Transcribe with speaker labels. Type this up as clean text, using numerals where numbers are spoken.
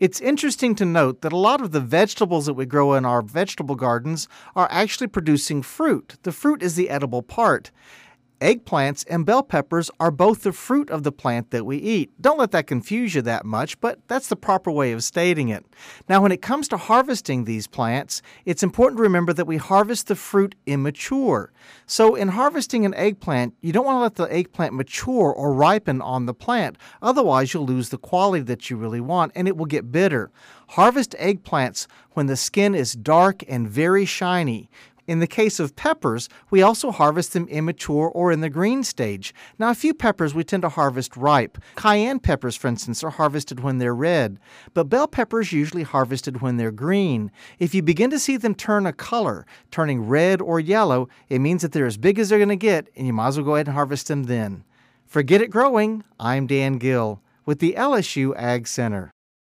Speaker 1: It's interesting to note that a lot of the vegetables that we grow in our vegetable gardens are actually producing fruit. The fruit is the edible part. Eggplants and bell peppers are both the fruit of the plant that we eat. Don't let that confuse you that much, but that's the proper way of stating it. Now, when it comes to harvesting these plants, it's important to remember that we harvest the fruit immature. So in harvesting an eggplant, you don't want to let the eggplant mature or ripen on the plant. Otherwise, you'll lose the quality that you really want, and it will get bitter. Harvest eggplants when the skin is dark and very shiny. In the case of peppers, we also harvest them immature or in the green stage. Now, a few peppers we tend to harvest ripe. Cayenne peppers, for instance, are harvested when they're red, but bell peppers usually harvested when they're green. If you begin to see them turn a color, turning red or yellow, it means that they're as big as they're going to get, and you might as well go ahead and harvest them then. For Get It Growing, I'm Dan Gill with the LSU Ag Center.